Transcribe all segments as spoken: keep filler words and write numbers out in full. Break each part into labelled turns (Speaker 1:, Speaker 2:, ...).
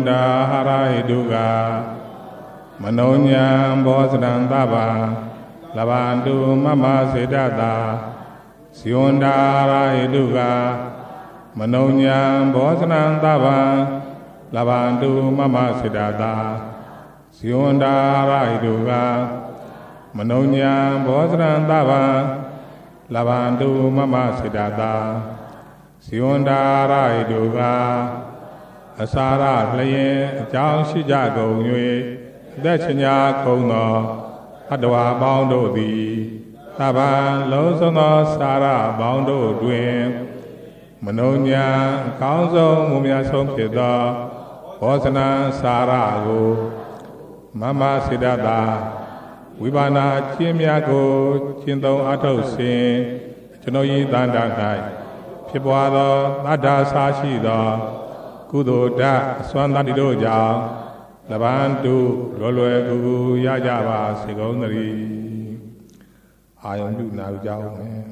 Speaker 1: Siunda Haraiduga Manonya Bosrandaba Labandu Mama Sedata Siunda Haraiduga Manonya Bosrandaba Labandu Mama Sedata Siunda Haraiduga Manonya Bosrandaba Labandu Mama Sedata Siunda Haraiduga Asara Laye Jang Shijago Yue Dachanya Kono Adwa Bondo Di Taban Lozono Sara Bondo Dwin Manonya Kauzo Mumia Somkida Bosana Sara Go Mama Sidada Wibana Chimiago Chindo Ato Sin Chinoyi Danda Dai Pibuado Nada Sashi Da Kudo da Swandani Doja Labantu Lolo Gugu Yajava Segonari Ayam now Jao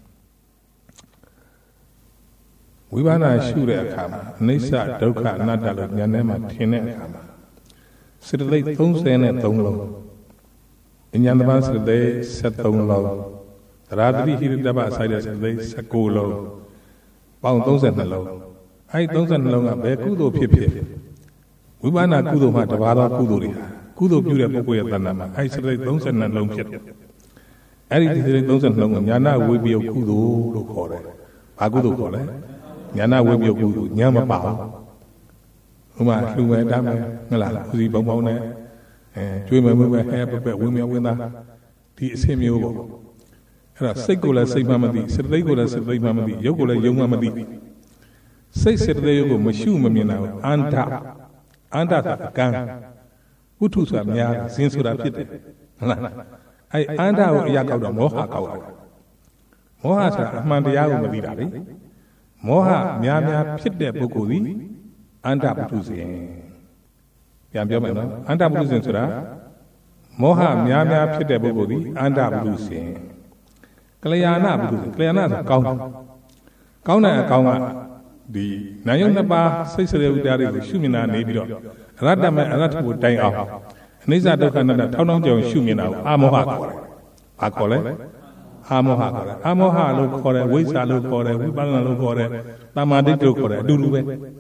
Speaker 1: Wibana Shure Kama Nisa Doka Nadala Yanema Tine Kama Sidley Thumsen at Thumlo In Yandaman Sidley set Thumlo Radri Hidaba Sidas Sidley Sakulo Bound those and the low I don't know a Bekudo Pipi. We want a Kudo Matavada Kuduria. Kudo Pura Poyanama. I said, don't send a long ship. I don't send long. Yana will be a Kudu to call it. Agudu call it. Yana will be a Kudu. Yama Pao. Uma, Luma Dama, Nala, Uzi Bomone, and two women have a women winner. The same you. Segola say Mamadi, said Legola said Mamadi, Yogola young Mamadi. Say Saturday go Mashuma Mina, Anta, Anta Gan, Utus are near since would have fit. I anda Yakauda Moha Kawa. Moha Mandiago Madidari, Moha Miamia Pit de Bokudi, Anta Putuzi. Yambiamano, Anta Putuzi Sura, Moha Miamia Pit de Bokudi, Anta Putuzi. Klayana Putuzi, Klayana Kauna. Kauna Kauna. The Nayonaba says there is Shumina Nabio, Radama Arat would die off. Niza Dokana, Town of Shumina, Amoha, Akole, Amoha, Amoha, look for a Wisa look for a Wibana look for a Lamadi look for a Dulu.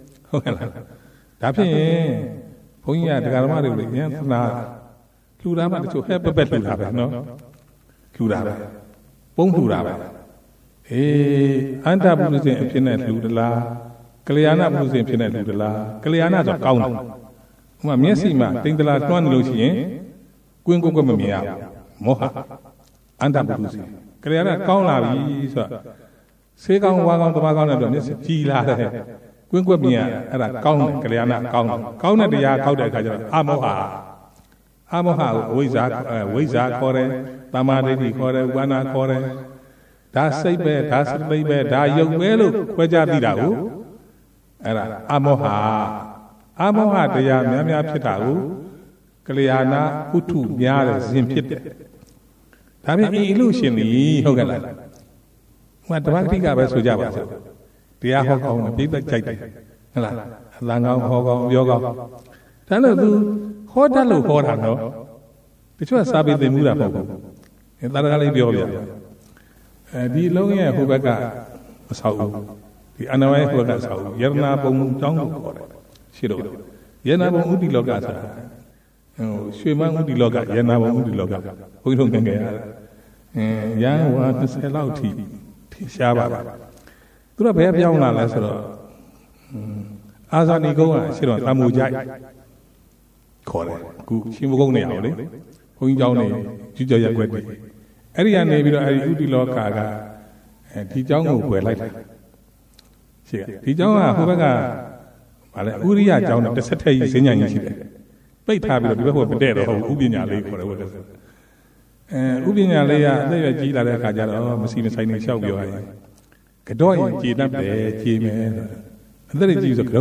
Speaker 1: Tapi, Punya, the Garamari, now, Kurama to help a better have no? Kurama, Bongurama. Eh, Anta Buddhism Pinet Ludala, Kaliana Buddhism Pinet Ludala, Kaliana of Count. Mamma, think the last one Lucian, Quinco Mia, Moha, Anta Buddhism. Kaliana Kauna, Segan Wagon to Wagon of this Gila, Quinco Mia, and a Count, Kaliana Count, Count the Yakauda, Amoha, Amoha, Wizak, Wizak Kore, Tamadi Kore, Wana Kore. That's a bed, that's a baby, die young well, Quajadidao. Era Amoha Amoha, the Yamia Pitao, Kaliana, Utu, Yara, Zimpit. Tami illusion, Hogala. What the Vatica was with Java? The Ahok, a big jacket. Langa, Hogo, Yoga. Talo, Hotalo, Horano. Which was Sabi the Mura Hogo. In Lagali Biolia. The Logia Hubaga Sau, the Anaway Hubaga Sau, Yerna Bong Jong, Shiro, Yena Udi Logata, Shima Udi Loga, Yena Udi Loga, we don't get Yang want to sell out tea, Shaba. Could have had Yana Lazaro Azanigo, Shiro, Amujai, Kore, Shimogoni, Huinjoni, Juja Gwedi. Area navy, I Udi Lokaga, and Tijango were like Tijanga, Hubaga, Uria, John, the Sete is in Yanisha. Play tablet before the dead of Ubina lay for a word. Ubina lay, they are Gila Kajala, Massima signing Shabio. Kadoy, Gina, Jim, and there is Jesus.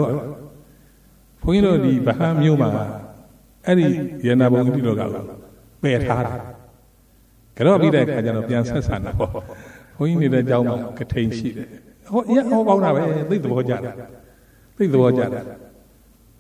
Speaker 1: For you know the Baham Yuma, Eddie Yanabo Loga, Bear hard. Cannot be that kind of young son. We need a Jama contain sheet. Oh, yeah, oh, wow, leave the water. Leave the water.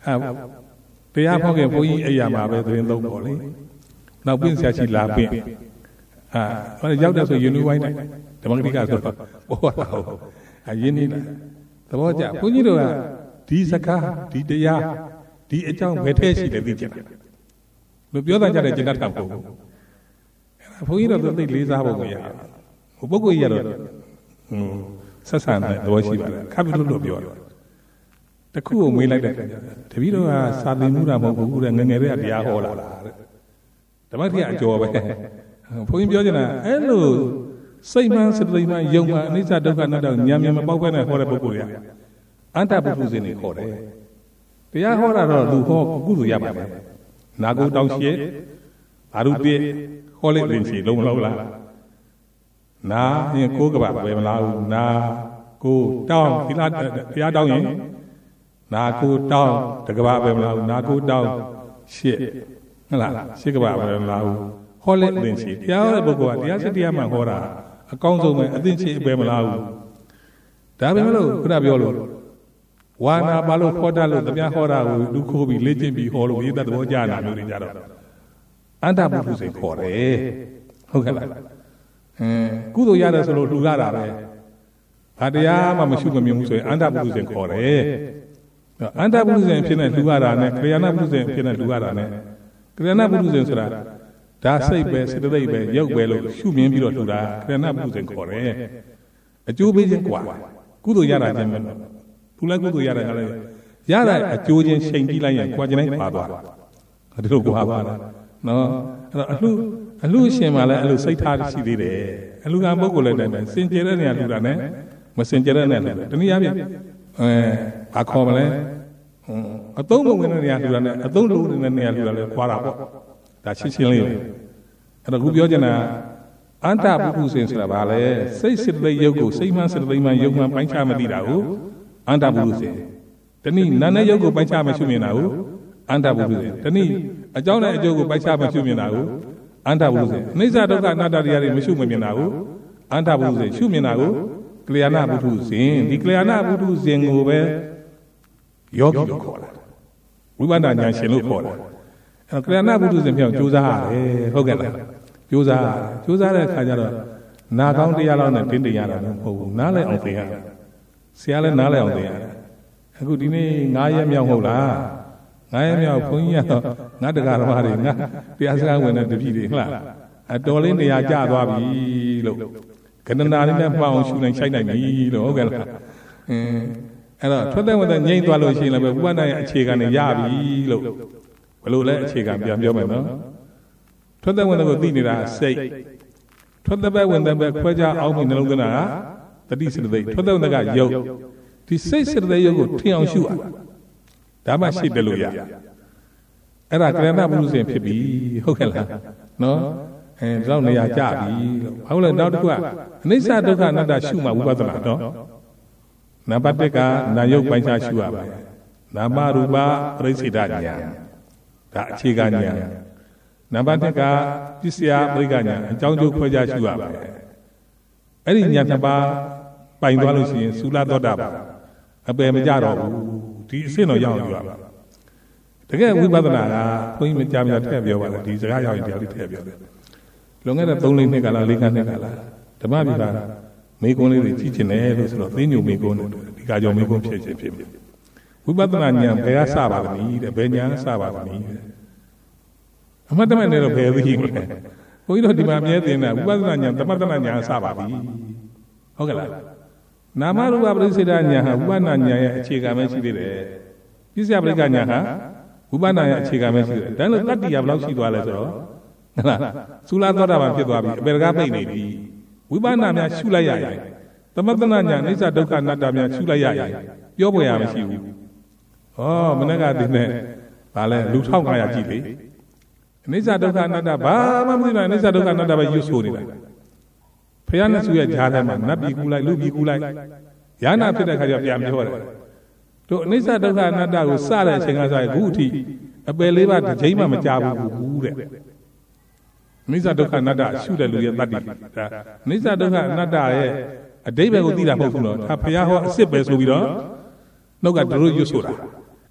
Speaker 1: တရားဖောက်ခင်ဘုန်းကြီးအရာမှာပဲသတင်းသုံးပေါ့လေနောက်ပင့်ဆရာကြီးလာပင့်အာရောက်တဲ့ဆိုယူနီဝိုင်းတိုင်းဓမ္မဂတိကဆိုတော့ဘောတာဟုတ်အရင်နေလားသဘောကျဘုန်းကြီးတို့ကဒီစကားဒီတရားဒီအကြောင်းဘယ်ထဲရှိတယ်သိချင်တယ်လို့ပြောတာကြတဲ့ကျင့်တတ်တာပေါ့ဘုန်းကြီးတို့သိလေးစားဖို့မရဘူးပုဂ္ဂိုလ်ကြီးကတော့ဆက်ဆံတဲ့သဘောရှိပါတယ်ခပ်ပြီးလို့ပြောတယ်တခုကိုမေးလိုက်တဲ့တပည့်တော်ကစာသင်မှုတာမဟုတ်ဘူးတဲ့ငငယ်တွေကတရားဟောလာတာတဲ့ဓမ္မတိကအကျော်ပဲဘုန်းကြီးပြောချင်တာအဲ့လိုစိတ်မှန်စတိမှန်ယုံမှန်အနိစ္စဒုက္ခအနတ္တဉာဏ်ဉာဏ်မပေါက်ပဲနဲ့ဟောတဲ့ပုဂ္ဂိုလ်တွေကအတ္တပုထုဇဉ်တွေခေါ်တယ်တရားဟောတာတော့လူဟောကုသိုလ်ရပါတယ်နာကိုတောင်းရှိအာရုတိဟောလိုက်ရင်ရှိလုံးမလုံးလားနာရင်ကိုးကပါပဲမလားဘူးနာကိုတောင်းသီလတရားတောင်းရင်နာကိုတောင်းတကဘာပဲမလားဘူးနာကိုတောင်းရှစ်ဟုတ်လားရှစ်ကဘာပဲမလားဘူးဟောလိုက်ရင်ရှိတရားဟောတဲ့ပုဂ္ဂိုလ်ကတရားစစ်တရားမှဟောတာအကောင်းဆုံးပဲအသိရှိပဲမလားဘူးဒါပဲမလို့ခုနပြောလို့ဝါနာပါလို့ခေါ်တတ်လို့တရားဟောတာကိုလူခိုးပြီးလေ့ကျင့်ပြီးဟောလို့ရေးတဲ့သဘောကြတာမျိုးတွေကြတော့အန္တပုထုဇဉ်ခေါ်တယ်ဟုတ်ကဲ့လားအင်းကုသိုလ်ရတယ်ဆိုလို့လူရတာပဲဘာတရားမှမရှိမမြင်ဘူးဆိုရင်အန္တပုထုဇဉ်ခေါ်တယ်အန္တပုထုဇဉ်ဖြစ်နေလူရတာနဲ့ကလျာဏပုထုဇဉ်ဖြစ်နေလူရတာနဲ့ကလျာဏပုထုဇဉ်ဆိုတာဒါစိတ်ပဲစေတသိက်ပဲရုပ်ပဲလို့ရှုမြင်ပြီးတော့လူတာကလျာဏပုထုဇဉ်ခေါ်တယ်အကျိုးပေးခြင်းกว่าကုသိုလ်ရတာချင်းပဲသူလည်းကုသိုလ်ရတာကလည်းရတဲ့အကျိုးချင်းချိန်ကြည့်လိုက်ရင်ကြွားခြင်းတိုင်းပါသွားတာဒီလိုကွာပါလားနော်အဲ့တော့အလှအလှရှင်မှလည်းအဲ့လိုစိတ်ထားရှိသေးတယ်အလှကပုဂ္ဂိုလ်လည်းတိုင်းပဲစင်ကြယ်တဲ့နေရာလှူတာနဲ့မစင်ကြယ်တဲ့နေရာလှူတာတနည်းအားဖြင့်အဲဘာခေါ်မလဲအသုံးမဝင်တဲ့နေရာလှူတာနဲ့အသုံးလုံးနေတဲ့နေရာလှူတာလည်းခွာတာပေါ့ဒါရှင်းရှင်းလေးအဲ့တော့ခုပြောချင်တာအန္တပုထုဇဉ်ဆိုတာဘာလဲစိတ်စိတ်သိယုတ်ကိုစိတ်မှန်စိတ်သိမှန်ယုတ်မှန်ပိုင်းခြားမသိတာကိုအန္တပုထုဇဉ်တနည်းနာနဲ့ယုတ်ကိုပိုင်းခြားမရှုမြင်တာကိုအန္တပုထုဇဉ်တနည်းအကြောင်းနဲ့အကျိုးကိုပိုင်းခြားမရှုမြင်တာကိုအန္တပုထုဇဉ်အနိစ္စဒုက္ခအနတ္တတရားတွေမရှုမမြင်တာကိုအန္တပုထုဇဉ်ရှုမြင်တာကိုကလျာဏပုထုဇဉ်ဒီကလျာဏပုထုဇဉ်ကိုပဲယောဂီလို့ခေါ်တာဝိပဿနာဉာဏ်ရှင်လို့ခေါ်တာအဲကလျာဏပုထုဇဉ်ပြောင်းကြိုးစားရတယ်ဟုတ်ကဲ့လားကြိုးစားကြိုးစားတဲ့အခါကျတော့နာကောင်းတရားလောက်နဲ့တင်းတင်ရတာမဟုတ်ဘူးနားလဲအောင်သင်ရဆရာလည်းနားလဲအောင်သင်ရအခုဒီနေ့ငါးရက်မြောက်ဟုတ်လားငါးရက်မြောက်ဘုန်းကြီးကတော့ငါတရားဓမ္မတွေငါတရားစကားဝင်တဲ့တပည့်တွေဟုတ်လားအတော်လေးနေရာကျသွားပြီလို့ကဏ္ဍနာလေးနဲ့မှောင်ရှူနိုင်ချိုက်နိုင်ပြီလို့ဟုတ်ကဲ့လားအင်းအဲ့တော့ထွက်တဲ့ဝင်တဲ့ငြိမ့်သွားလို့ရှိရင်လည်းဘုရားနာရဲ့အခြေခံတွေရပြီလို့ဘယ်လိုလဲအခြေခံပြန်ပြောမယ်နော်ထွက်တဲ့ဝင်တဲ့ကိုသိနေတာစိတ်ထွက်တဲ့ဘက်ဝင်တဲ့ဘက်ခွဲခြားအောင်ပြီးနှလုံးသွင်းတာကတတိစိတ္တိထွက်တဲ့ဝင်တဲ့ကယုတ်ဒီစိတ်စိတ္တိယုတ်ကိုထင်အောင်ရှုရဒါမှရှိတယ်လို့ရအဲ့ဒါကလျာဏပုထုဇဉ်ဖြစ်ပြီဟုတ်ကဲ့လားနော်အဲတော့နေရာကြပြီလို့ဟုတ်လဲနောက်တစ်ခုကအနိစ္စဒုက္ခအနတ္တရှုမှဝိပဿနာနော်နံပါတ်တစ်ကနာယုတ်ပိုင်းခြားရှုရပါတယ်နာမရူပပရိစ္ဆေဒဉာဏ်ဒါအခြေခံဉာဏ်နံပါတ်နှစ်ကပစ္စယပရိက္ခဉာဏ်အကြောင်းကျိုးခွဲခြားရှုရပါတယ်အဲ့ဒီဉာဏ်နှစ်ပါးပိုင်သွားလို့ရှိရင်သုလသောတာပန်အပယ်မကြတော့ဘူးဒီအဆင့်တော့ရောက်ယူရပါတကယ်ဝိပဿနာကဘုန်းကြီးမကြားမကြားထည့်ပြောပါလားဒီစကားရောက်ရင်တရားလေးထည့်ပြောတယ်လွန်ခဲ့တဲ့သုံးလေးနှစ်ကလားလေးကနှစ်ကလားဓမ္မပိပါမေကွန်းလေးတွေကြည့်ချင်တယ်လို့ဆိုတော့သိညိုမေကွန်းတို့ဒီကကြောင့်မေကွန်းဖြစ်ခြင်းဖြစ်ပြီဝိပဿနာဉာဏ်ဘယ်ကစပါလဲတဲ့ဘယ်ဉာဏ်စပါလဲအမှတ်တမဲ့နဲ့တော့ဘယ်သိမလဲဘုန်းကြီးတို့ဒီမှာမြဲတင်တာဝိပဿနာဉာဏ်သမထနာဉာဏ်စပါပြီဟုတ်ကဲ့လားနာမရူပပရိစ္ဆေဒဉာဏ်ဟာဝိပဿနာဉာဏ်ရဲ့အခြေခံပဲရှိသေးတယ်ပစ္စယပရိက္ခဉာဏ်ဟာဝိပဿနာရဲ့အခြေခံပဲရှိတယ်ဒါလို့တတ္တိယဘယ်လောက်ရှိသွားလဲဆိုတော့ဟုတ်လားသုလသောတာပန်ဖြစ်သွားပြီအပေကပိတ်နေပြီဝိပဿနာများရှုလိုက်ရရင်သမထနာဉာဏ်အိစ္ဆဒုက္ခအနတ္တများရှုလိုက်ရရင်ပြောပေါ်ရမရှိဘူးဩမနေ့ကဒီနဲ့ဗာလဲလူထောက်ငါးရာကြည့်လေအိစ္ဆဒုက္ခအနတ္တဘာမှမသိနိုင်အိစ္ဆဒုက္ခအနတ္တပဲရွတ်ဆိုနေတာဖယားနဲ့သူရဲ့ဂျားထဲမှာနတ်ပြည်ကူလိုက်လူပြည်ကူလိုက်ယာနာဖြစ်တဲ့ခါကျပြန်ပြောတယ်တို့အိစ္ဆဒုက္ခအနတ္တကိုစတဲ့အချိန်ကစရခုအထိအပယ်လေးပါးတစ်ချိန်မှမကြဘူးတဲ့အိစ္ဆဒုက္ခအနတ္တရှုတဲ့လူရဲ့တတ္တိဒါအိစ္ဆဒုက္ခအနတ္တရဲ့အဓိပ္ပာယ်ကိုသိတာမဟုတ်ဘူးနော်ဒါဖယားဟောအစ်စ်ပဲဆိုပြီးတော့နှုတ်ကတို့ရွတ်ဆိုတာ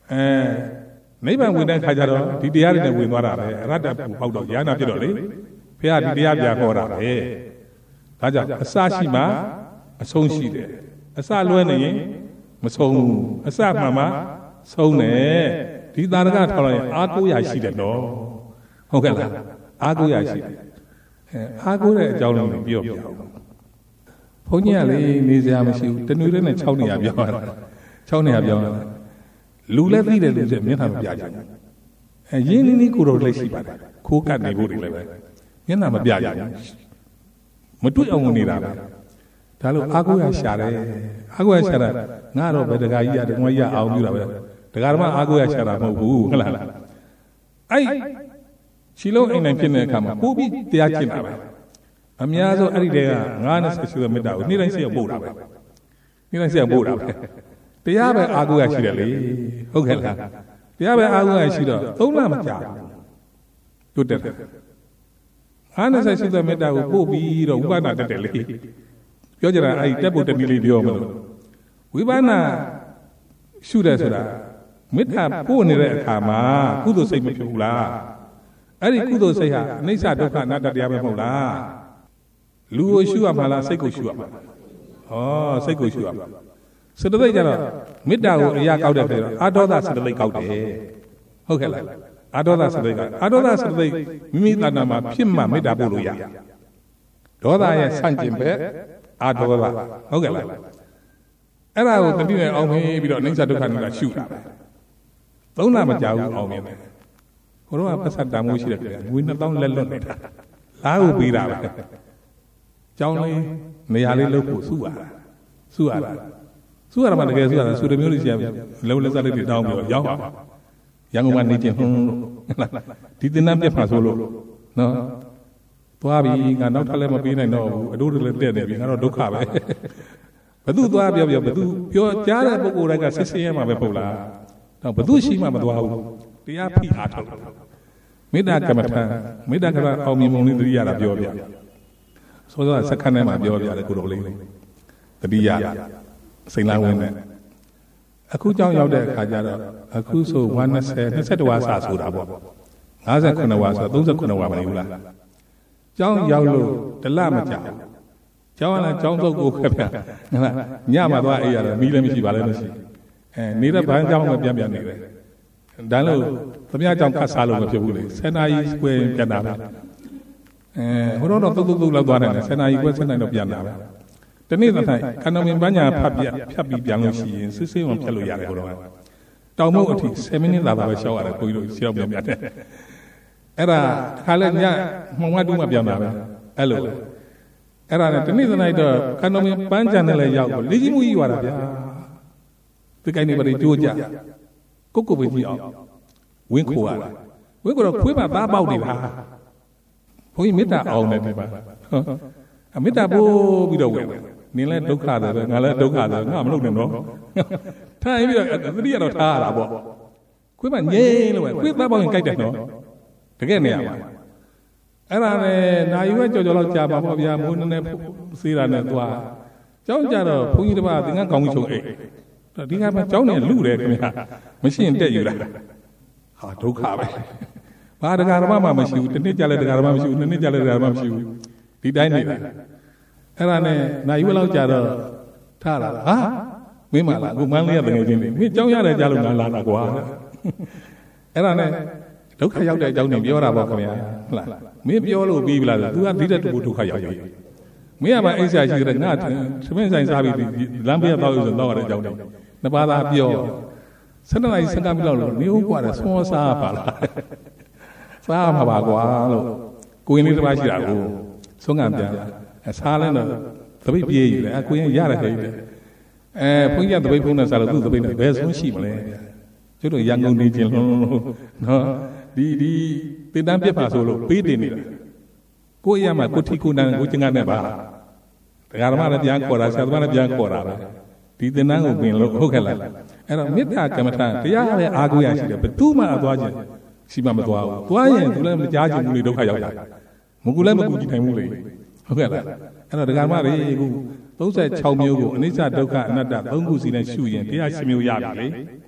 Speaker 1: အဲနိဗ္ဗာန်ဝင်တဲ့ခါကျတော့ဒီတရားတွေနဲ့ဝင်သွားတာပဲအရတ္တပူပေါက်တော့ဉာဏ်ဖြစ်တော့လေဘုရားဒီတရားပြဟောတာပဲဒါကြောင့်အစရှိမှအဆုံးရှိတယ်အစလွဲနေရင်မဆုံးဘူးအစမှမှဆုံးတယ်ဒီသာရကထောက်လိုက်ရင်အာကိုရရှိတယ်နော်ဟုတ်ကဲ့လားအာကိုရရှိတယ်အဲအာကိုတဲ့အကြောင်းလေးကိုပြောပြအောင်ဘုန်းကြီးကလေနေစရာမရှိဘူးတနွေလေးနဲ့၆နေရပြောတာ၆နေရပြောတာလူလည်းသိတယ်လူလည်းမျက်နှာမပြကြဘူးအဲရင်းနှီးနှီးကိုယ်တော်လက်ရှိပါတယ်ခိုးကတ်နေဖို့တွေလည်းပဲမျက်နှာမပြကြဘူးမတွေ့အောင်နေတာပဲဒါလို့အာကိုရရှာတယ်အာကိုရရှာတာငါတော့ဘယ်တကာကြီးရတယ်ငွေရအောင်ပြတာပဲတကာဓမ္မအာကိုရရှာတာမဟုတ်ဘူးဟုတ်လားအဲ့ချီလုံးအိမ်နိုင်ဖြစ်တဲ့အခါမှာပို့ပြီးတရားကျင့်တာပဲအများဆုံးအဲ့ဒီတည်းကငါးနဲ့ဆက်ရှိတဲ့မေတ္တာကိုနေ့တိုင်းဆက်ပို့တာပဲနေ့တိုင်းဆက်ပို့တာပဲတရားပဲအာကိုရရှိတယ်လေဟုတ်ကဲ့လားတရားပဲအာကိုရရှိတော့သုံးလမကြာဘူးတွတ်တယ်ငါးနဲ့ဆက်ရှိတဲ့မေတ္တာကိုပို့ပြီးတော့ဝိပဿနာတက်တယ်လေပြောကြတာအဲ့ဒီတက်ဖို့တနည်းလေးပြောမလို့ဝိပဿနာရှုတယ်ဆိုတာမေတ္တာပို့နေတဲ့အခါမှာကုသိုလ်စိတ်မဖြစ်ဘူးလားအဲ့ဒီကုသိုလ်စိတ်ဟာအနိစ္စဒုက္ခအနတ္တတရားပဲမဟုတ်လားလူကိုရှုရမှာလားစိတ်ကိုရှုရမှာလားဩစိတ်ကိုရှုရမှာစေတသိက်ကြတော့မေတ္တာကိုအရာကောက်တဲ့ဆိုတော့အာဒေါသစေတသိက်ကောက်တယ်ဟုတ်ကဲ့လားအာဒေါသစေတသိက်ကအာဒေါသစေတသိက်မိမိတဏ္ဍာမှာဖြစ်မှမေတ္တာပို့လို့ရဒေါသရဲ့ဆန့်ကျင်ဘက်အာဒေါသဟုတ်ကဲ့လားအဲ့ဒါကိုတတိယအောင်မင်းပြီးတော့အနိစ္စဒုက္ခနဲ့ရှုတာပဲသုံးလမကြာဘူးအောင်မြင်တယ်ဘုရားပတ်သက်တမ်းမိုးရှိတယ်ခင်ဗျာငွေနှစ်သောင်းလက်လွတ်နေတာလားကိုပေးတာပဲကျောင်းလေးနေရာလေးလုပ်ဖို့စုရတာစုရတာစုရတာမှတကယ်စုရတာစုတမျိုးလေးရှိရပြီလုံးလက်စားလေးတွေတောင်းပြီးတော့ရောက်ပါရန်ကုန်မှာနေချင်းဟွန်းဒီသင်္นานပြတ်ပါဆိုလို့နော်သွားပြီငါနောက်ထပ်လည်းမပေးနိုင်တော့ဘူးအတို့တွေလည်းတက်နေပြီငါတော့ဒုက္ခပဲဘသူသွားပြောပြောဘသူပြောကြားတဲ့ပုဂ္ဂိုလ်တိုင်းကဆစ်ဆင်းရဲမှာပဲပေါ့လားတော့ဘသူရှိမှမသွားဘူးတရားဖိအားထုတ်မေတ္တာကမ္မထံမေတ္တာကမ္မအောင်မြင်ပုံလေးတတိယတာပြောပြစောစောစက္ကန့်ထဲမှာပြောပြတယ်ကိုတော်လေးတတိယစိန်လန်းဝင်နဲ့အခုကြောင်းရောက်တဲ့အခါကျတော့အခုဆိုone twenty twenty-oneဝါစာဆိုတာပေါ့fifty-nineဝါဆိုthirty-nineဝါမနေဘူးလားကြောင်းရောက်လို့တလမကြာကျောင်းကလည်းကျောင်းစုပ်ကိုခက်ပြဟုတ်လားညမှာသွားအိပ်ရတယ်မီးလည်းမရှိပါလည်းမရှိအဲနေတဲ့ဘန်းကျောင်းပဲပြန်ပြန်နေတယ်ဒါလို့သမ ्या ကျောင်းခတ်စားလို့မဖြစ်ဘူးလေဆယ်နာရီခွဲပြန်တာပဲအဲဟိုတော့တော့တုတ်တုတ်တုတ်လောက်သွားတယ်ဆယ်နာရီခွဲဆယ်နာရီတော့ပြန်တာပဲတနေ့တစ်တိုင်းခန္ဓာမင်ပညာဖတ်ပြဖြတ်ပြီးပြန်လို့ရှိရင်စစ်စစ်ဝင်ဖြတ်လို့ရတယ်ဟိုတော့တောင်မုတ်အထိtenမိနစ်သာပဲရှောက်ရတယ်ကိုကြီးတို့ရှောက်ပြန်ပြန်တယ်အဲ့ဒါခါလဲညမှောင်မတူးမှပြန်တာပဲအဲ့လိုအဲ့ဒါနဲ့တနေ့တစ်တိုင်းတော့ခန္ဓာမင်ပန်းချန်နဲ့လည်းရောက်တော့လေကြီးမှုကြီးသွားတာဗျာဒီကိန်းနေပါလေကြိုးကြကိုကိုပဲကြည့်အောင်ဝင်းခိုရတာဝင်းကိုတော့ခွေးမသားပေါက်နေတာဘုန်းကြီးမေတ္တာအောင်တယ်ဒီပါအမေတ္တာပို့ပြီးတော့ဝင်နင်းလဲဒုက္ခတယ်ပဲငါလဲဒုက္ခတယ်ငါမလုပ်နဲ့တော့ထိုင်ပြီးတော့သတိရတော့ထားရတာပေါ့ခွေးမငြိမ်းလို့ပဲခွေးသားပေါက်ရင်ကြိုက်တယ်နော်တကယ်နေရပါအဲ့ဒါနဲ့နာယူကကြော်ကြော်လောက်ကြာပါပေါ့ဗျာမိုးနည်းနည်းစေးတာနဲ့သွားကျောင်းကြတော့ဘုန်းကြီးတစ်ပါးသင်္ကန်းကောင်းကြီးချုံအိတ်ဒီကမှကျောင်းနေလူတယ်ခင်ဗျာမရှိရင်တက်ယူလာဟာဒုက္ခပဲဘာတရားဓမ္မမှမရှိဘူးတစ်နှစ်ကြာလဲတရားဓမ္မမရှိဘူးနှစ်နှစ်ကြာလဲတရားဓမ္မမရှိဘူးဒီတိုင်းနေတာအဲ့ဒါနဲ့နိုင်ဝက်လောက်ကြာတော့ထားလာဟာမင်းမလားအခုမန်းလေးရတကယ်ချင်းနေမင်းကျောင်းရတယ်ကြာလို့ငါလာတာကွာအဲ့ဒါနဲ့ဒုက္ခရောက်တဲ့အကြောင်းတွေပြောတာပေါ့ခင်ဗျာဟုတ်လားမင်းပြောလို့ပြီးပြီလား तू ကဒီတဲ့တူဒုက္ခရောက်ပြီမင်းကမှအိတ်ဆရာရှိတဲ့ငါသမင်းဆိုင်စားပြီးလမ်းပေးတော့ဆိုတော့ရတဲ့အကြောင်းတွေနှစ်ပါးသားပြောဆန္ဒလိုက်စကားမလို့လို့နေဦးกว่าတယ်ဆွမ်းစားပါလားစားမှာပါကွာလို့ကိုရင်လေးတစ်ပါးရှိတာကိုဆွမ်းကပြန်လာစားလဲတော့သပိတ်ပြေးယူတယ်အကိုရင်ရတယ်ခဲ့တယ်အဲဘုန်းကြီးကသပိတ်ဖုံးနဲ့စားလို့သူ့သပိတ်နဲ့ဘယ်ဆွမ်းရှိမလဲကျတို့ရန်ကုန်နေခြင်းလုံးနော်ဒီဒီတင်တန်းပြတ်ပါဆိုလို့ပေးတင်နေတာကိုရမှာကိုထီကိုနန်းကိုကျင်ကနဲ့ပါတရားဓမ္မလည်းပြန်ခေါ်တာဆရာသမားလည်းပြန်ခေါ်တာပဲဒီသင်္นานကိုပြင်လို့ဟုတ်ခဲ့လားအဲ့တော့မေတ္တာကမ္မထာတရားလည်းအားကိုးရရှိတယ်ဘယ်သူမှအသွားခြင်းရှိမှမသွားဘူးသွားရင်သူလည်းမကြားချင်ဘူးလေဒုက္ခရောက်တာမကူလည်းမကူကြည့်နိုင်ဘူးလေဟုတ်ကဲ့လားအဲ့တော့တရားဓမ္မတွေအခုthirty-sixမျိုးကိုအနိစ္စဒုက္ခအနတ္တသုံးခုစီနဲ့ရှုရင်တရားရှင်မျိုးရပြီလေ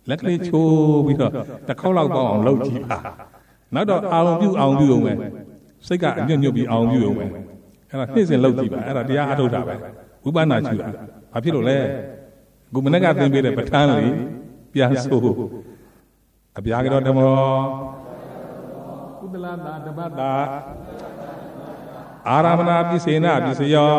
Speaker 1: လက်ကလေးချိုးပြီးတော့တစ်ခေါက်လောက်ပေါအောင်လှုပ်ကြည့်ပါနောက်တော့အောင်ပြုအောင်ပြုအောင်ပဲစိတ်ကအညွတ်ညွတ်ပြီးအောင်ပြုအောင်ပဲအဲ့ဒါနေ့စဉ်လှုပ်ကြည့်ပါအဲ့ဒါတရားအထုတ်တာပဲဝိပဿနာရှုတာဘာဖြစ်လို့လဲခုမနေ့ကသင်ပေးတဲ့ပဋ္ဌာန်းလေးပြန်ဆိုအပြာကတော့ဓမ္မောကုသလတာဓမ္မတာအာရမဏပစ္စေနပစ္စယော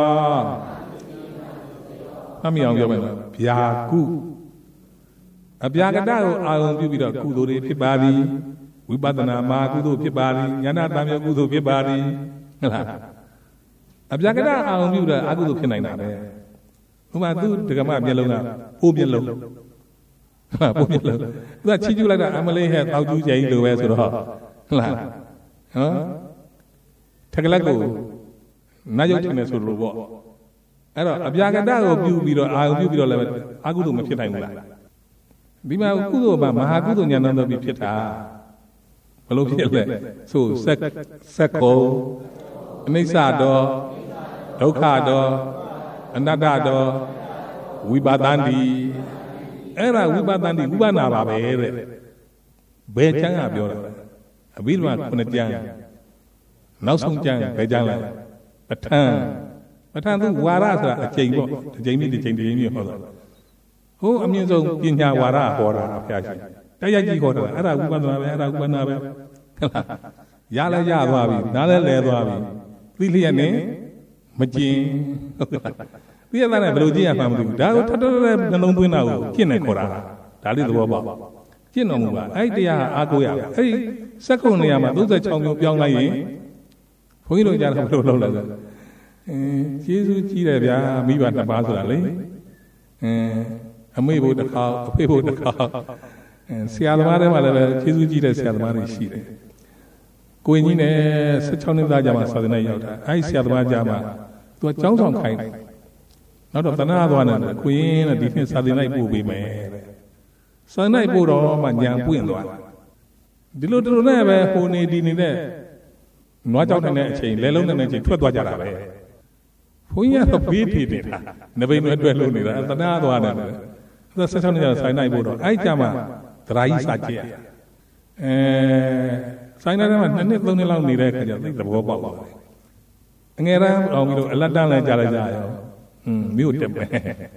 Speaker 1: မှတ်မိအောင်ပြောမယ်ဗျာကုအပြာကတကိုအာရုံပြုပြီးတော့ကုသိုလ်တွေဖြစ်ပါသည်ဝိပဿနာမှာကုသိုလ်ဖြစ်ပါသည်ဉာဏ်တမ်းမြေကုသိုလ်ဖြစ်ပါသည်ဟုတ်လားအပြာကတအာရုံပြုတော့အကုသိုလ်ဖြစ်နိုင်တာပဲဥပမာသူဒကမမျက်လုံးကပိုးမျက်လုံးဟာပိုးမျက်လုံးသူကချီးကျူးလိုက်တာအမလေးဟဲ့တောက်ကျူးကျဲကြီးလိုပဲဆိုတော့ဟုတ်လားဟမ်ထက်ကလက်ကိုနာယုတ်ထင်နေဆိုလို့ပေါ့အဲ့တော့အပြာကတကိုပြုပြီးတော့အာရုံပြုပြီးတော့လည်းအကုသိုလ်မဖြစ်နိုင်ဘူးလားဒီမှာကုသိုလ်မှာမဟာကုသိုလ်ဉာဏ်တော်ပြီးဖြစ်တာဘယ်လိုဖြစ်လဲဆိုစက်စက်ကိုအနိစ္စတော်ဒုက္ခတော်အနတ္တတော်ဝိပါဒန္တိအဲ့ဒါဝိပါဒန္တိဝိပဿနာပါပဲတဲ့ဘယ်ကျမ်းကပြောတာအဘိဓမ္မာခုနှစ်ကျမ်းနောက်ဆုံးကျမ်းဘယ်ကျမ်းလဲပဋ္ဌာန်းပဋ္ဌာန်းသူဝါရဆိုတာအကျိန်ပေါ့တစ်ကျိန်ပြီးတစ်ကျိန်တစ်ကျိန်ပြီးဟောတာဟိုအမြင့်ဆုံးပညာဝါဒဟောတာဘုရားရှင်တရားကြီးဟောတာအဲ့ဒါဝိပဿနာပဲအဲ့ဒါဝိပဿနာပဲဟုတ်လားရလဲရသွားပြီနားလဲလဲသွားပြီသိလျက်နဲ့မကျင်ဟုတ်လားသိရတဲ့ဘယ်လိုကျင့်ရမှမသိဘူးဒါကိုထထထနှလုံးသွင်းတာကိုကျင့်နေခေါ်တာဒါလေးသဘောပေါက်ကျင့်တော်မူပါအဲ့တရားအားကိုးရအဲ့ဒီစက္ကုံနေရာမှာသုံးဆယ်ခြောက်မျိုးပြောင်းလိုက်ရင်ဘုန်းကြီးတို့ကြားတော့ဘယ်လိုလုပ်လဲဆိုအင်းကျေးဇူးကြီးတယ်ဗျာမိဘနှစ်ပါးဆိုတာလေအင်းအမေဘုတစ်ခါအဖေဘုတစ်ခါဆရာသမားတွေမှာလည်းကျေးဇူးကြီးတဲ့ဆရာသမားတွေရှိတယ်ကိုရင်ကြီးနဲ့ဆယ်ခြောက်နှစ်သားကြာမှစာသင်နိုင်ရောက်တာအဲ့ဒီဆရာသမားကြာမှသူကကျောင်းဆောင်ခိုင်းတယ်နောက်တော့တနာသွားတယ်ကိုရင်နဲ့ဒီနှစ်စာသင်နိုင်ပို့ပေးမယ်တဲ့စာနိုင်ပို့တော့မှညံပွင့်သွားဒီလိုတူနဲ့ပဲဟိုနေဒီနေတဲ့နွားကြောက်တဲ့အချိန်လဲလုံးတဲ့အချိန်ထွက်သွားကြတာပဲဘုန်းကြီးကတော့ဘေးထီနေတာနဘိန်တွေအတွက်လို့နေတာတနာသွားတယ်အဲဆက်ချောင်းနေကြဆိုင်နိုင်ပို့တော့အဲ့ကြမှာဒရာကြီးစာကြည့်ရအဲဆိုင်နိုင်မှာနှစ်နှစ်သုံးနှစ်လောက်နေတဲ့အခါကျသိသဘောပေါက်သွားတယ်အငယ်တန်းအောင်ပြီးတော့အလတ်တန်းလဲကြားလိုက်ကြရောဟွန်းမြို့တက်ပဲ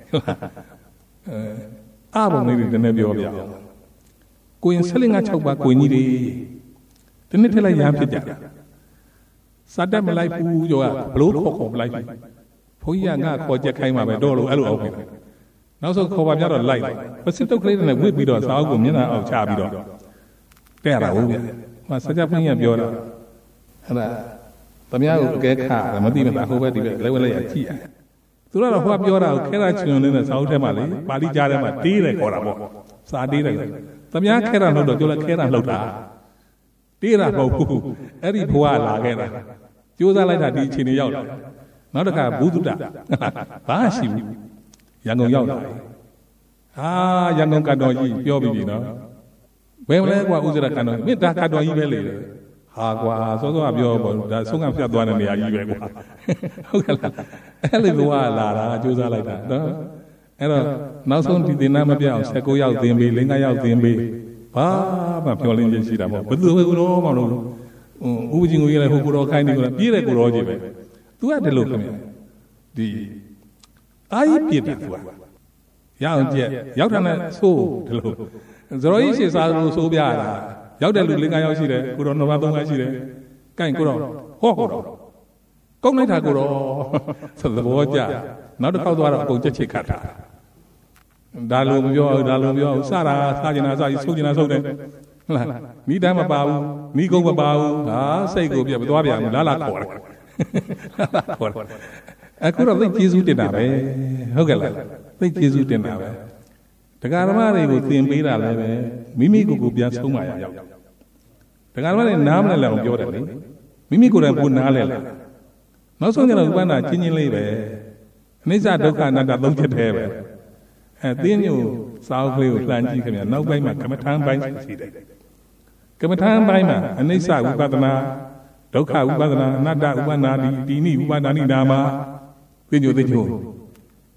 Speaker 1: အဲအဘုံလေးတွေတနေ့ပြောပြအောင်ကိုရင်ဆက်လင်က၆ပါးကိုရင်ကြီးတွေတနေ့ထက်လိုက်ရမ်းဖြစ်ကြတယ်စာတက်မလိုက်ဘူးကြောကဘလို့ခေါ်ခေါ်မလိုက်ဘူးဘုန်းကြီးကငါခေါ်ချက်ခိုင်းမှာပဲတော့လို့အဲ့လိုအောင်ပြီနောက်ဆုံးခေါ်ပါပြတော့လိုက်ပစစ်တုတ်ကလေးနဲ့ဝစ်ပြီးတော့စာအုပ်ကိုမျက်နှာအောက်ချပြီးတော့တဲ့ရတာဟုတ်ဗျာဟိုစကြဘုန်းကြီးကပြောတာအဲ့ဒါသမ ्या ကိုအကဲခါမသိမသာဟိုဘက်ဒီဘက်လဲဝဲလဲရကြည့်ရသူတို့တော့ဟိုကပြောတာကိုခဲတာချွန်လေးနဲ့စာအုပ်ထဲမှာလေပါဠိကြားထဲမှာတေးတယ်ခေါ်တာပေါ့စာတေးတယ်သမ ्या ခဲတာလို့တော့ပြောလဲခဲတာလောက်တာတေးတာမဟုတ်ဘူးအဲ့ဒီဘဝလာခဲ့တာကြိုးစားလိုက်တာဒီအချိန်ကြီးရောက်လာနောက်တစ်ခါဘုဒ္ဓဘာရှိဘူးရန်ကုန်ရောက်လာဟာရန်ကုန်ကတော်ကြီးပြောပြီးပြီနော်ဘယ်မလဲကွာဥစ္စရကတော်မေတ္တာကတော်ကြီးပဲလေဟာကွာစောစောကပြောပေါ့ဒါဆုံးကဖြတ်သွားတဲ့နေရာကြီးပဲကွာဟုတ်ကဲ့လားအဲ့လိုဘဝလာတာကြိုးစားလိုက်တာနော်အဲ့တော့နောက်ဆုံးဒီသင်္นานမပြအောင်၁၉ရောက်သင်ပေး၄၅ရောက်သင်ပေးဘာမှပြောလင်းချင်းရှိတာပေါ့ဘယ်သူပဲကိုတော့မလို့ဥပကြီးကိုရလဲဟိုကိုတော့ခိုင်းနေကိုတော့ပြေးတယ်ကိုတော့ကြီးပဲသူကတည်းလို့ခင်ဗျဒီအာယပြစ်တယ်သူကရအောင်ကြက်ရောက်တာနဲ့ဆိုးတည်းလို့ဇရောကြီးရှေ့စားလို့ဆိုးပြရတာရောက်တဲ့လူ၄၅ယောက်ရှိတယ်ကိုတော့နှစ်ပါးသုံးပါးရှိတယ်ကိုင်ကိုတော့ဟောကိုတော့ကုန်းလိုက်တာကိုတော့သဘောကျနောက်တစ်ခေါက်သွားတော့အကုန်ချက်ချစ်ခတ်တာဒါလိုမပြောဒါလိုပြောစတာစားကျင်တာစားကြီးဆုံးကျင်တာဆုံးတယ်ဟုတ်လားမိတမ်းမပါဘူးမိကုန်းမပါဘူးဟာစိတ်ကိုပြမသွားပြန်ဘူးလာလာခေါ်တယ်ခေါ်တယ်အခုတော့သိကျေးဇူးတင်တာပဲဟုတ်ကဲ့လားသိကျေးဇူးတင်တာပဲတရားဓမ္မတွေကိုသင်ပေးတာလည်းပဲမိမိကိုယ်ကိုပြန်ဆုံးမရရောက်တရားဓမ္မတွေနားမလဲအောင်ပြောတယ်လေမိမိကိုယ်တိုင်ကိုနားလဲလာနောက်ဆုံးကျတော့ဥပ္ပန္နာချင်းချင်းလေးပဲအနိစ္စဒုက္ခအနတ္တသုံးချက်တည်းပဲအဲသင်ညိုစာအုပ်လေးကိုလှမ်းကြည့်ခင်ဗျာနောက်ပိုင်းမှာကမ္မထာပိုင်းရှိတယ်ကမ္မထာပိုင်းမှာအနိစ္စဝိပဿနာဒုက္ခဝိပဿနာအနတ္တဥပ္ပန္နာဒီတိနိဥပ္ပန္နာနိနာမသင်ညိုသင်ညို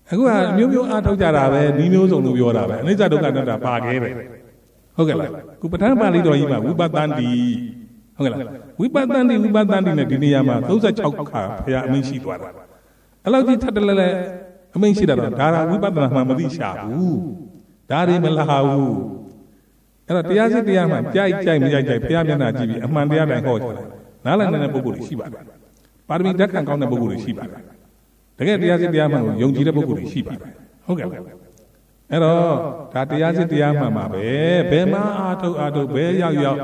Speaker 1: အခုကမျိုးမျိုးအားထုတ်ကြတာပဲဒီမျိုးစုံလို့ပြောတာပဲအနိစ္စဒုက္ခအနတ္တပါခဲ့တယ်ဟုတ်ကဲ့လားခုပဋ္ဌာန်းပါဠိတော်ကြီးမှာဝိပဿန္တိဟုတ်ကဲ့လားဝိပဿန္တိဝိပဿန္တိနဲ့ဒီနေရာမှာသုံး十六ခါဘုရားအမိန့်ရှိသွားတာအဲ့လောက်ကြီးထပ်တလဲလဲအမိန့်ရှိတာတော့ဒါကဝိပဿနာမှမသိရှာဘူးဒါတွေမလာဘူးအဲ့တော့တရားစစ်တရားမှကြိုက်ကြိုက်မကြိုက်ကြိုက်ဘုရားမျက်နှာကြည့်ပြီးအမှန်တရားတိုင်းဟောချင်တယ်နားလည်နေတဲ့ပုဂ္ဂိုလ်တွေရှိပါတယ်ပါရမီဓာတ်ခံကောင်းတဲ့ပုဂ္ဂိုလ်တွေရှိပါတယ်တကယ်တရားစစ်တရားမှကိုယုံကြည်တဲ့ပုဂ္ဂိုလ်တွေရှိပါတယ်ဟုတ်ကဲ့အဲ့တော့ဒါတရားစစ်တရားမှမှာပဲဘယ်မှာအာထုတ်အာထုတ်ဘယ်ရောက်ရောက်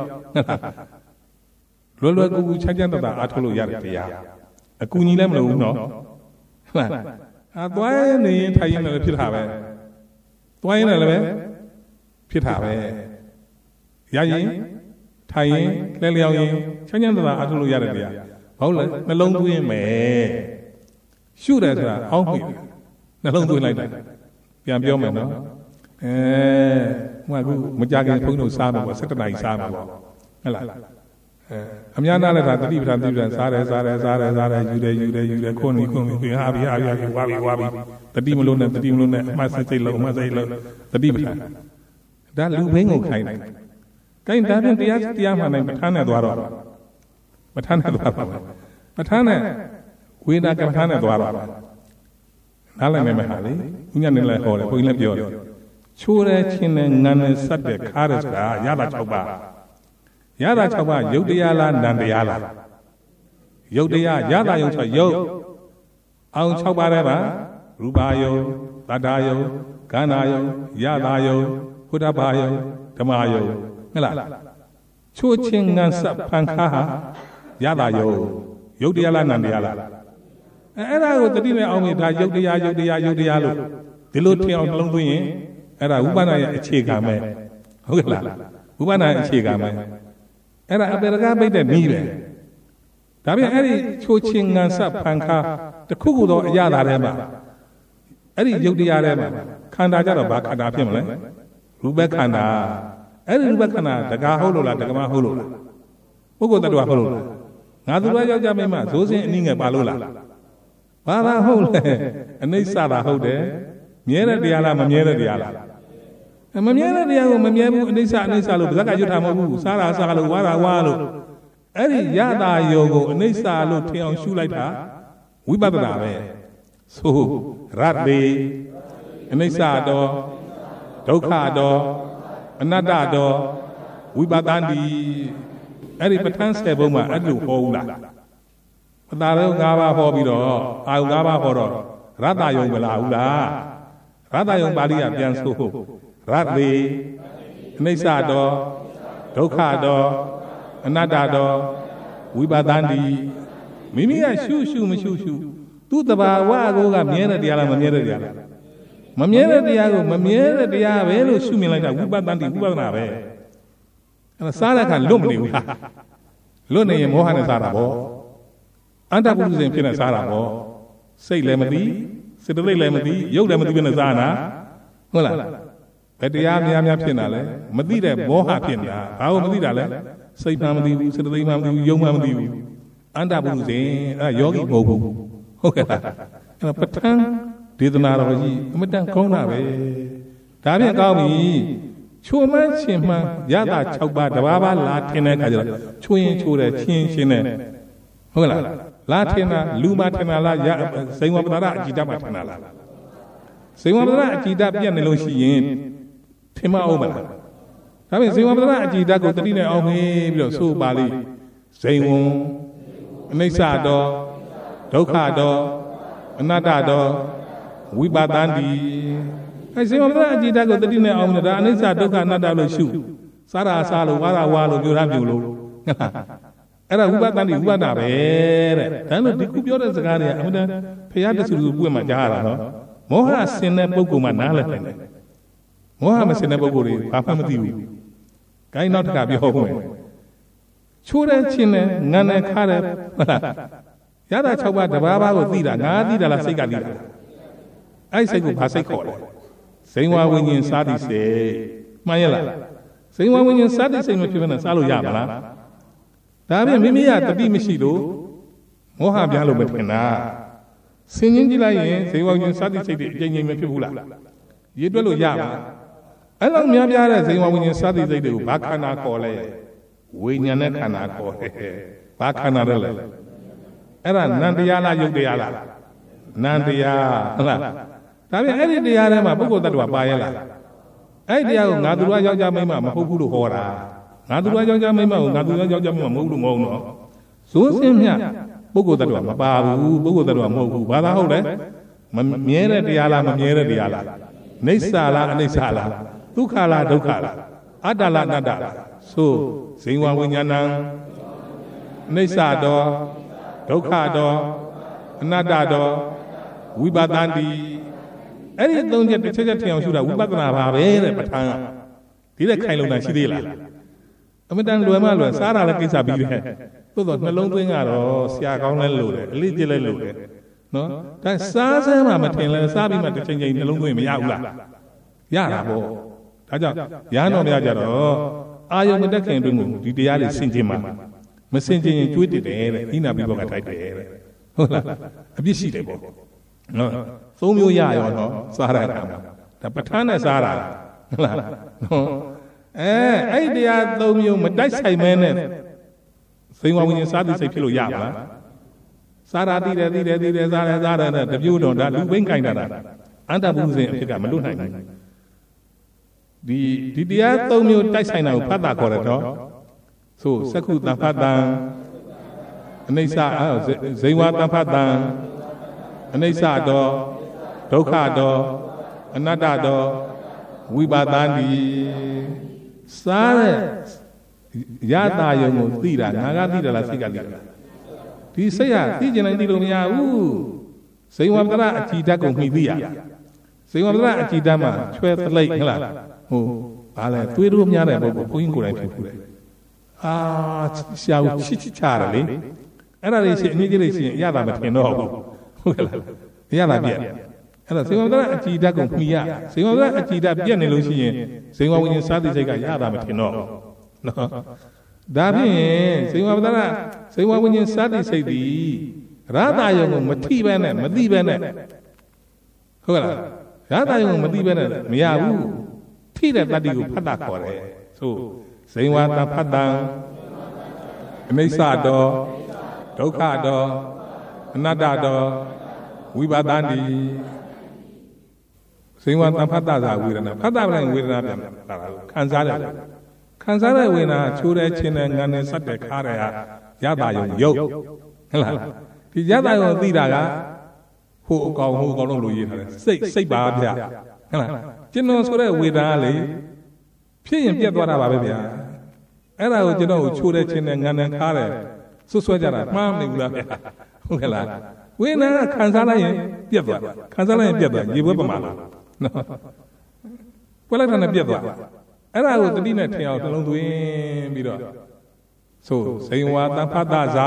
Speaker 1: လွယ်လွယ်ကူကူချမ်းချမ်းသာသာအာထုတ်လို့ရတဲ့တရားအကူညီလည်းမလိုဘူးနော်ဟုတ်လားအာသွားနေရင်ထိုင်ရင်လည်းဖြစ်တာပဲသွားရင်လည်းပဲဖြစ်တာပဲရရင်ထိုင်ရင်လဲလျောင်းရင်ချမ်းချမ်းသာသာအာထုတ်လို့ရတဲ့တရားဟုတ်လဲနှလုံးသွင်းမယ်ရှုတယ်ဆိုတာအောင်းပြီနှလုံးသွင်းလိုက်တယ်ပြန်ပြောမယ်နော်အဲဟိုကမကြခင်ဘုန်းတို့စားမှာပေါ့၁၇နာရီစားမှာပေါ့ဟုတ်လားအဲအများနာလည်းဒါတတိပဌာန်တတိပဌာန်စားတယ်စားတယ်စားတယ်စားတယ်ယူတယ်ယူတယ်ယူတယ်ခွန်းပြီးခွန်းပြီးဟာပြီးဟာပြီးဝါပြီးဝါပြီးတတိမလို့နဲ့တတိမလို့နဲ့အမှတ်စိတ်လုံးအမှတ်စိတ်လုံးတတိပဌာန်ဒါလူဘင်းကိုခိုင်းတယ်ခိုင်းဒါဖြင့်တရားတရားမှနိုင်ပဋ္ဌာန်းနဲ့သွားတော့ပဋ္ဌာန်းနဲ့သွားပါပဋ္ဌာန်းနဲ့ဝိညာဉ်ကပဋ္ဌာန်းနဲ့သွားတော့နားလည်မယ်မဟာလေဥညာနဲ့လည်းဟောတယ်ဘုန်းကြီးလည်းပြောတယ်ချိုးတဲ့ချင်းနဲ့ငန်းနဲ့စက်တဲ့ခါတဲ့ဆိုတာရတာ၆ပါးရတာ၆ပါးယုတ်တရားလားနံတရားလားယုတ်တရားရတာယုတ်၆ယုတ်အောင်၆ပါးတဲ့ပါရူပါယုတ်သတ္တယုတ်ခန္ဓာယုတ်ရတာယုတ်ဘုဒ္ဓဘာယုတ်ဓမ္မယုတ်ဟုတ်လားချိုးချင်းငန်းစက်ဖန်ခါဟာရတာယုတ်ယုတ်တရားလားနံတရားလားအဲအဲ့ဒါကိုတတိနဲ့အောင်မြင်ဒါယုတ်တရားယုတ်တရားယုတ်တရားလို့ဒီလိုထင်အောင်နှလုံးသွင်းရင်အဲ့ဒါဝိပဿနာရဲ့အခြေခံပဲဟုတ်ကဲ့လားဝိပဿနာရဲ့အခြေခံပဲအဲ့ဒါအပေရကပိတ်တဲ့နည်းပဲဒါပြန်အဲ့ဒီချိုးချင်းငံဆက်ဖန်ခါတခုခုသောအရာသာထဲမှာအဲ့ဒီယုတ်တရားထဲမှာခန္ဓာကြတော့ဘာခန္ဓာဖြစ်မလဲရူပခန္ဓာအဲ့ဒီရူပခန္ဓာတကားဟုတ်လို့လားတကမဟုတ်လို့လားပုဂ္ဂိုလ်တ attva ဟုတ်လို့လားငါသူကယောက်ျားမင်းမဇိုးစင်းအနည်းငယ်ပါလို့လားဘာသာဟုတ်လဲအနိစ္စတာဟုတ်တယ်မြဲတဲ့တရားလားမမြဲတဲ့တရားလားမမြဲတဲ့တရားကိုမမြဲဘူးအနိစ္စအနိစ္စလို့ဗဇက်ကရွတ်ထားမဟုတ်ဘူးစားတာစားလို့ဝါတာဝါလို့အဲ့ဒီရတာယောကိုအနိစ္စလို့ထင်အောင်ရှုလိုက်တာဝိပဿနာပဲဆိုရတ္တိအနိစ္စတော်ဒုက္ခတော်အနတ္တတော်ဝိပဿန္တိအဲ့ဒီပဋ္ဌာန်းဆယ်ပုံမှာအဲ့လိုဟောဘူးလားပတာရုံ၅ပါးဟောပြီးတော့အာယုံ၅ပါးဟောတော့ရတ္တယုံမလာဘူးလားရတ္တယုံပါဠိကပြန်ဆိုရတ္တိအနိစ္စတော်ဒုက္ခတော်အနတ္တတော်ဝိပဿန္တိမိမိကရှုရှုမရှုရှုသူ့တဘာဝကိုကမြဲတဲ့တရားလားမမြဲတဲ့တရားလားမမြဲတဲ့တရားကိုမမြဲတဲ့တရားပဲလို့ရှုမြင်လိုက်တာဝိပဿန္တိဝိပဿနာပဲအဲ့ဒါစားတဲ့အခါလွတ်မနေဘူးလားလွတ်နေရင်မောဟနဲ့စားတာပေါ့အတ္တပုရုဇဉ်ဖြစ်နေစားတာပေါ့စိတ်လည်းမသိစေတသိက်လည်းမသိရုပ်လည်းမသိဘဲနဲ့စားနာဟုတ်လားဘယ်တရားများများဖြစ်နေတာလဲမသိတဲ့မောဟဖြစ်နေတာဘာလို့မသိတာလဲစိတ်မှမသိဘူးစေတသိက်မှမသိဘူးယုံမှမသိဘူးအတ္တပုရုဇဉ်အဲ့ဒါယောဂီမဟုတ်ဘူးဟုတ်ကဲ့လားအဲ့တော့ပဋ္ဌာန်းဒေသနာတော်ကြီးအမတန်ကောင်းတာပဲဒါပြန်ကောင်းပြီချိုမှန်းရှင်မှန်းရတာ၆ပါးတဘာဘာလာထင်တဲ့အခါကျတော့ချိုးရင်ချိုးတယ်ချင်းချင်းနဲ့ဟုတ်လားလာထင်တာလူမထင်တာလားဇိမ်ဝပ္ပဒါရအကြည်တမထင်တာလားဇိမ်ဝပ္ပဒါရအကြည်တပြတ်နေလို့ရှိရင်ထင်မအောင်မလားဒါပေမဲ့ဇိမ်ဝပ္ပဒါရအကြည်တကိုတတိနဲ့အောင်မေးပြီးတော့ဆိုပါလိဇိမ်ဝံအနိစ္စတော်ဒုက္ခတော်အနတ္တတော်ဝိပဿန္တိအဲဇိမ်ဝပ္ပဒါရအကြည်တကိုတတိနဲ့အောင်မေးဒါအနိစ္စဒုက္ခအနတ္တလို့ရှုစားတာစားလို့ဝါတာဝါလို့ပြောတာပြောလို့အဲ့ဒါဝိပဿနာဝိပဿနာပဲတဲ့ဒါလို့ဒီခုပြောတဲ့စကားတွေကအမှန်တန်ဖရာတဆူလူပွင့်မှာကြားရတာနော်မောဟဆင်တဲ့ပုဂ္ဂိုလ်မှနားလည်တယ်မောဟမဆင်တဲ့ပုဂ္ဂိုလ်တွေဘာမှမသိဘူးခိုင်းနောက်တစ်ခါပြောဦးမယ်ချိုးတဲ့ချင်းနဲ့ငန်းနဲ့ခါတဲ့ဟုတ်လားရတာ၆ပါးတဘာဘာကိုသိတာငါသိတာလားစိတ်ကသိတာအဲ့စိတ်ကိုဘာစိတ်ခေါ်လဲဇိမ်ဝဝိညာဉ်စားသည့်စိတ်မှန်ရလားဇိမ်ဝဝိညာဉ်စားသည့်စိတ်မဖြစ်ဘဲနဲ့စားလို့ရမလားဒါပြန်မိမိကတတိမရှိလို့မောဟပြားလို့မထင်တာစင်ချင်းကြည့်လိုက်ရင်ဇေဝဝိညာဉ်စသည်စိတ်တွေအကျဉ်းချင်းမဖြစ်ဘူးလားရေးတွက်လို့ရမှာအဲ့လိုများပြားတဲ့ဇေဝဝိညာဉ်စသည်စိတ်တွေကိုဘာခန္ဓာခေါ်လဲဝိညာဉ်နဲ့ခန္ဓာခေါ်တယ်ဘာခန္ဓာလဲအဲ့ဒါနန္တရားလားယုတ်တရားလားနန္တရားဟုတ်လားဒါပြန်အဲ့ဒီတရားထဲမှာပုဂ္ဂိုလ်တ attva ပါရဲ့လားအဲ့ဒီတရားကိုငါသူတော်ယောက်ျားမိန်းမမဟုတ်ဘူးလို့ဟောတာငါသူတော်ယောက်ျားမိန်းမကိုငါသူတော်ယောက်ျားမိန်းမမဟုတ်လို့မဟုတ်တော့ဇိုးစင်းမြပုဂ္ဂိုလ်တ attva မပါဘူးပုဂ္ဂိုလ်တ attva မဟုတ်ဘူးဘာသာဟုတ်လဲမမြဲတဲ့တရားလားမမြဲတဲ့တရားလားနိစ္စလားအနိစ္စလားဒုက္ခလားဒုက္ခလားအတ္တလားအနတ္တလားဆိုဇိဝဝိညာဏံအနိစ္စတောဒုက္ခတောအနတ္တတောဝိပဿန္တိအဲ့ဒီသုံးချက်တစ်ချက်ချက်ထင်အောင်ရှုတာဝိပဿနာပါပဲတဲ့ပဋ္ဌာန်းဒီတဲ့ခိုင်လုံတာရှိသေးလားအမတန်လွယ်မလွယ်စားတာလည်းကိစ္စပြီးတယ်သို့တော့နှလုံးသွင်းကတော့ဆရာကောင်းလဲလို့တယ်အလေးကျစ်လဲလို့တယ်နော်ဒါစားစမ်းမှမထင်လဲစားပြီးမှတစ်ချိန်ချိန်နှလုံးသွင်းမရဘူးလားရတာပေါ့ဒါကြောင့်ရဟန်းတော်များကြတော့အာယုံမတက်ခင်အတွင်းကိုဒီတရားလေးဆင်ခြင်မှာမဆင်ခြင်ရင်ကျွေးတည်တယ်တဲ့ဣနာပိဘောကထိုက်တယ်တဲ့ဟုတ်လားအပြစ်ရှိတယ်ပေါ့နော်သုံးမျိုးရရောနော်စားရတာဒါပဋ္ဌာန်းနဲ့စားတာဟုတ်လားနော်အဲအဲ့ဒီတရားသုံးမျိုးမတိုက်ဆိုင်မဲနဲ့ဇိဝဝိညာဉ်စားသည်စိတ်ဖြစ်လို့ရပါလားစားတာတည်တယ်တည်တယ်တည်တယ်စားတယ်စားတယ်နဲ့တပြိုးတော့ဒါလူဘိန်းခိုင်းတာအန္တပုဇဉ်အဖြစ်ကမလွတ်နိုင်ဘူးဒီဒီတရားသုံးမျိုးတိုက်ဆိုင်တာကိုဖတ်တာခေါ်တယ်တော့ဆိုစက္ခုတဖတ်တံအနိစ္စဇိဝတဖတ်တံအနိစ္စတောဒုက္ခတောအနတ္တတောဝိပါဒန္တိစားတဲ့ရတာယုံကိုသိတာငါကသိတယ်လားစိတ်ကသိတယ်လားဒီစိတ်ကသိကျင်နိုင်သိလို့မရဘူးဇိဝပဒရအကြည်ဓာတ်ကိုမှီသိရဇိဝပဒရအကြည်ဓာတ်မှာချွဲသလိတ်ဟုတ်လားဟိုဘာလဲသွေးတို့များတဲ့ပုဂ္ဂိုလ်ဘုန်းကြီးကိုယ်တိုင်ဖြစ်ဘူးလေအာရှာကိုချစ်ချစ်ချရတယ်လေအဲ့ဒါလေးရှိအနည်းကြီးလေးရှိရင်ရတာမထင်တော့ဘူးဟုတ်ကဲ့လားရတာပြက်အဲ့ဒါဇိဝပဒရအကြည်ဓာတ်ကိုမှီရဇိဝပဒရအကြည်ဓာတ်ပြက်နေလို့ရှိရင်ဇိဝဝိညာဉ်စားသည့်စိတ်ကရတာမထင်တော့နော်ဒါဖြင့်ဇိဝပဒရဇိဝဝိညာဉ်စားသည့်စိတ်ဒီရတာယုံကိုမထိပဲနဲ့မသိပဲနဲ့ဟုတ်ကဲ့လားရတာယုံကိုမသိပဲနဲ့မရဘူးထိတဲ့တတ္တိကိုဖတ်တာခေါ်တယ်ဆိုဇိဝတဖတ်တံအနိစ္စတောဒုက္ခတောအနတ္တတောဝိပါဒန္တိဇိဝတဖတ်တာသာဝေဒနာဖတ်တာလည်းဝေဒနာပြန်လာတာခံစားတယ်ခံစားတဲ့ဝေဒနာချိုးတဲ့ချင်းတဲ့ငန်းနဲ့ဆက်တဲ့ခါတဲ့ဟာရတာယုံရုပ်ဟုတ်လားဒီရတာယုံသိတာကဟိုအကောင်ဟိုအကောင်လို့လို့ရေးထားတယ်စိတ်စိတ်ပါဗျဟုတ်လားကျွန်တော်ဆိုတဲ့ဝေဒနာလေဖြစ်ရင်ပြတ်သွားတာပါပဲဗျာအဲ့ဒါကိုကျွန်တော်ကိုချိုးတဲ့ချင်းတဲ့ငန်းနဲ့ခါတဲ့ဆွဆွဲကြတာမှားမနေဘူးလားဗျာဟုတ်ကဲ့လားဝေဒနာကခံစားလိုက်ရင်ပြတ်သွားခံစားလိုက်ရင်ပြတ်သွားရေပွဲပမာလားနော်ပွဲလိုက်တာနဲ့ပြတ်သွားအဲ့ဒါကိုတတိနဲ့ထင်အောင်နှလုံးသွင်းပြီးတော့ဆိုဇိဝတဖတ်တဇာ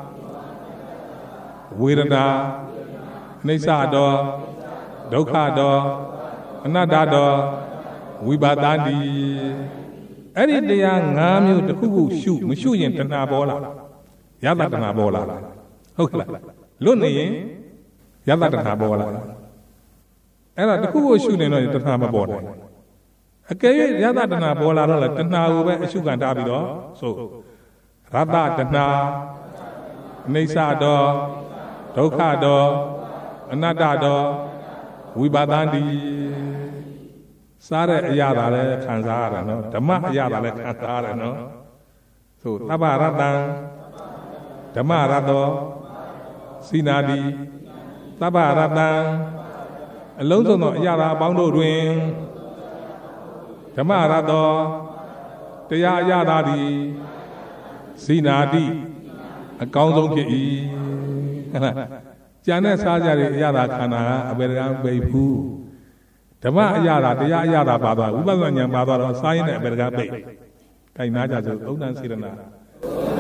Speaker 1: ဝေဒနာအိဋ္ဌတောဒုက္ခတောအနတ္တတောဝိပါဒန္တိအဲ့ဒီတရား၅မျိုးတစ်ခုခုရှုမရှုရင်တဏှာပေါ်လာယတတဏှာပေါ်လာဟုတ်ကဲ့လားလွတ်နေရင်ယတတဏှာပေါ်လာအဲ့ဒါတစ်ခုခုရှုနေတော့တဏှာမပေါ်နိုင်အကယ်၍ယတတဏှာပေါ်လာတော့လေတဏှာကိုပဲအရှုခံထားပြီးတော့ဆိုရတတဏှာအိဋ္ဌတောဒုက္ခတောအနတ္တတောဝိပါဒန္တိစားတဲ့အရာသာလည်းခံစားရတယ်နော်ဓမ္မအရာသာလည်းခံစားရတယ်နော်ဆိုသဗ္ဗရတံဓမ္မရတောစိနာတိသဗ္ဗရတံအလုံးစုံသောအရာသာအပေါင်းတို့တွင်ဓမ္မရတောတရားအရာသာသည်စိနာတိအကောင်းဆုံးဖြစ်၏ဟုတ်လားကျန်တဲ့စားကြတဲ့အရာသာခန္ဓာကအပေကံပိတ်ဘူးဓမ္မအရာသာတရားအရာသာပါသွားဝိပဿနာဉာဏ်ပါသွားတော့စားရင်လည်းအပေကံပိတ်ခိုင်နာကြဆိုသုံးတန်စေရနာ